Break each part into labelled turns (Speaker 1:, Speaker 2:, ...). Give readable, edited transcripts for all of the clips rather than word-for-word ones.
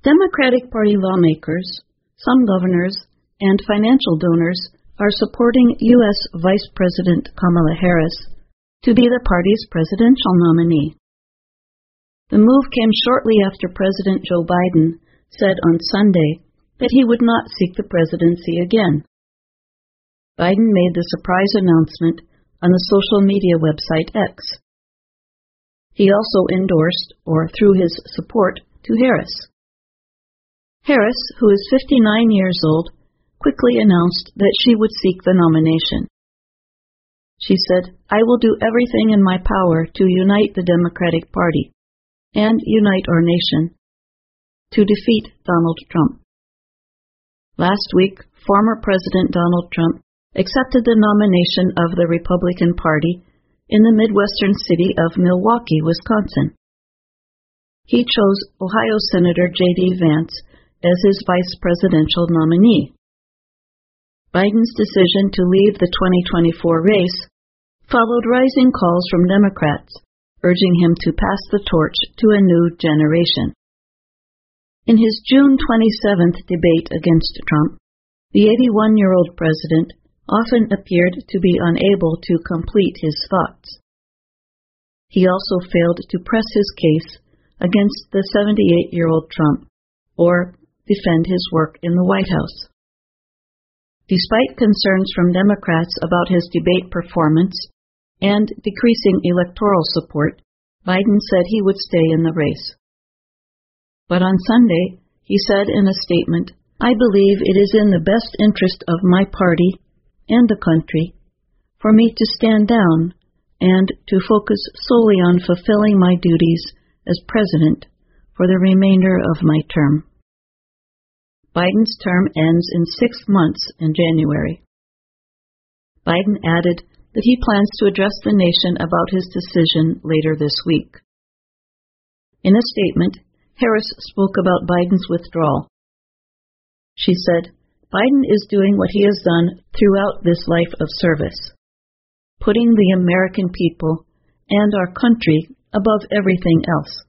Speaker 1: Democratic Party lawmakers, some governors, and financial donors are supporting U.S. Vice President Kamala Harris to be the party's presidential nominee. The move came shortly after President Joe Biden said on Sunday that he would not seek the presidency again. Biden made the surprise announcement on the social media website X. He also endorsed or threw his support to Harris. Harris, who is 59 years old, quickly announced that she would seek the nomination. She said, "I will do everything in my power to unite the Democratic Party and unite our nation to defeat Donald Trump." Last week, former President Donald Trump accepted the nomination of the Republican Party in the Midwestern city of Milwaukee, Wisconsin. He chose Ohio Senator J.D. Vance as his vice presidential nominee. Biden's decision to leave the 2024 race followed rising calls from Democrats, urging him to pass the torch to a new generation. In his June 27th debate against Trump, the 81-year-old president often appeared to be unable to complete his thoughts. He also failed to press his case against the 78-year-old Trump or defend his work in the White House. Despite concerns from Democrats about his debate performance and decreasing electoral support, Biden said he would stay in the race. But on Sunday, he said in a statement, "I believe it is in the best interest of my party and the country for me to stand down and to focus solely on fulfilling my duties as president for the remainder of my term." Biden's term ends in 6 months in January. Biden added that he plans to address the nation about his decision later this week. In a statement, Harris spoke about Biden's withdrawal. She said, "Biden is doing what he has done throughout this life of service, putting the American people and our country above everything else."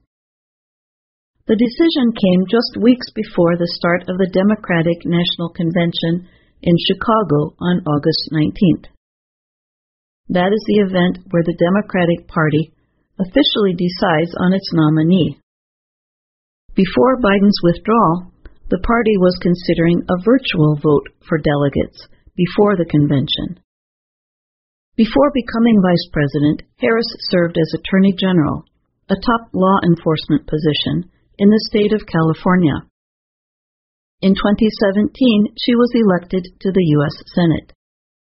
Speaker 1: The decision came just weeks before the start of the Democratic National Convention in Chicago on August 19th. That is the event where the Democratic Party officially decides on its nominee. Before Biden's withdrawal, the party was considering a virtual vote for delegates before the convention. Before becoming vice president, Harris served as Attorney General, a top law enforcement position in the state of California. In 2017, she was elected to the U.S. Senate.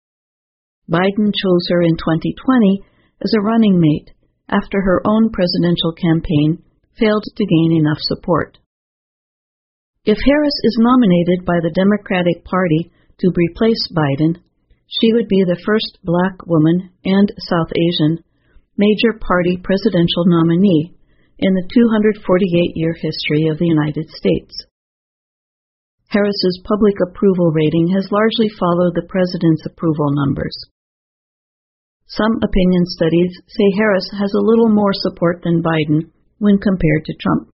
Speaker 1: Biden chose her in 2020 as a running mate after her own presidential campaign failed to gain enough support. If Harris is nominated by the Democratic Party to replace Biden, she would be the first Black woman and South Asian major party presidential nominee in the 248-year history of the United States. Harris's public approval rating has largely followed the president's approval numbers. Some opinion studies say Harris has a little more support than Biden when compared to Trump.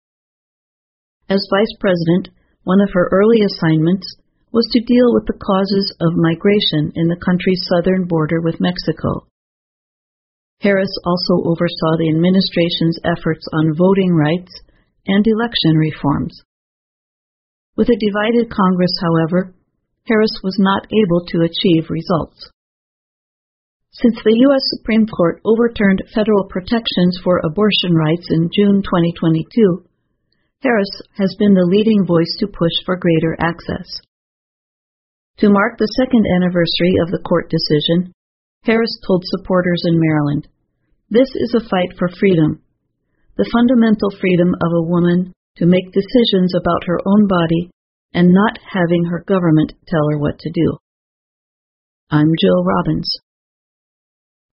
Speaker 1: As vice president, one of her early assignments was to deal with the causes of migration in the country's southern border with Mexico. Harris also oversaw the administration's efforts on voting rights and election reforms. With a divided Congress, however, Harris was not able to achieve results. Since the U.S. Supreme Court overturned federal protections for abortion rights in June 2022, Harris has been the leading voice to push for greater access. To mark the second anniversary of the court decision, Harris told supporters in Maryland, "This is a fight for freedom, the fundamental freedom of a woman to make decisions about her own body and not having her government tell her what to do." I'm Jill Robbins.